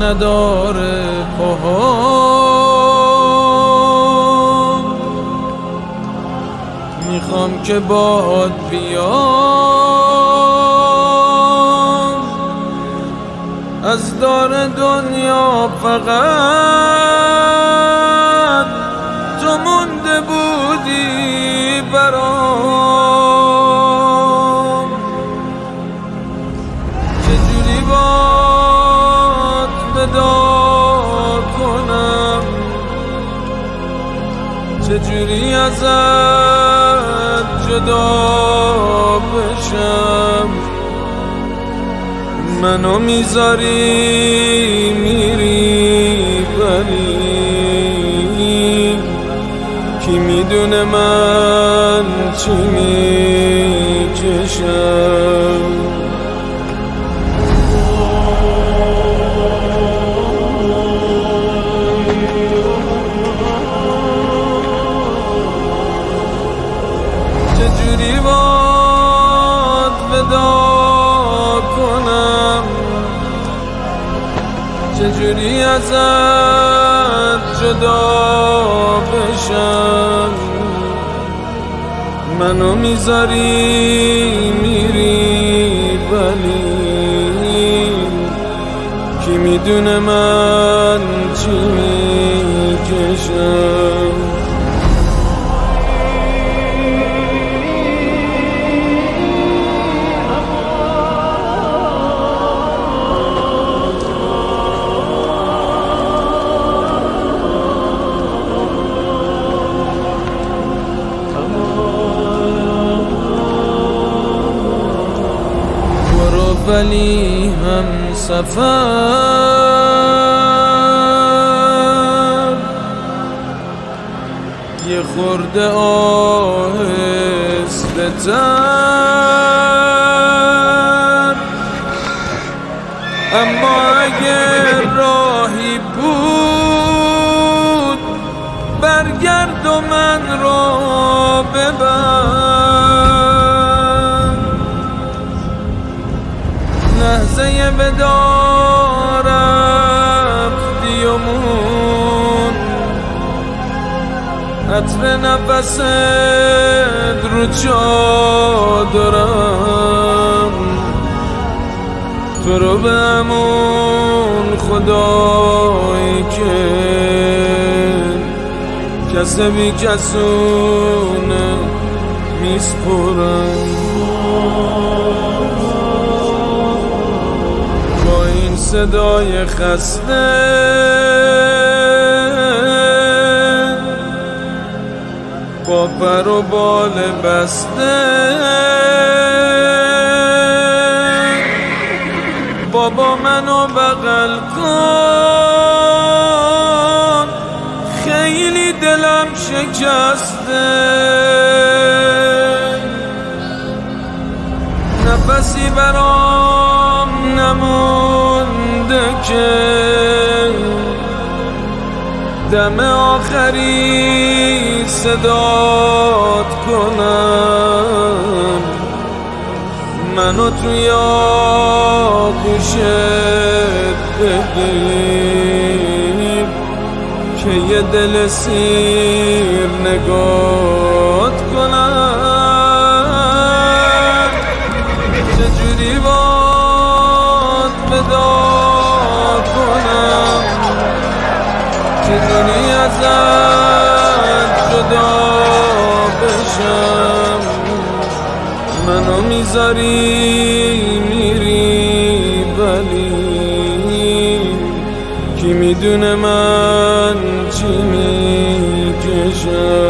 نداره پاها، میخوام که باهات بیام از دار دنیا، فقط تو مونده بودی برام. چجوری باهات ودا کنم، چجوری ازت جدا بشم، منو میذاری میری ولی کی میدونه من چی میکشم. چجوری باهات ودا کنم، چجوری ازت جدا بشم، منو میذاری میری ولی کی میدونه من چی میکشم. ولی هم سفر یه خورده آهسته تر، اما اگه راهی بود برگرد و من را ببر. لحظه ودا رفتی و مون عطر نفست رو چادرم، تو رو به همون خدایی که کس بی کسونه میسپرم. صدای خسته با پر و بال بسته، بابا منو بغل کن خیلی دلم شکسته. نفسی برام نمونده که دم آخری صدات کنم، منو توی آغوشت بگیر که یه دل سیر نگات کنم. چجوری باهات ودا کنم، چجوری ازت جدا بشم، منو میذاری میری ولی کی میدونه من چی میکشم.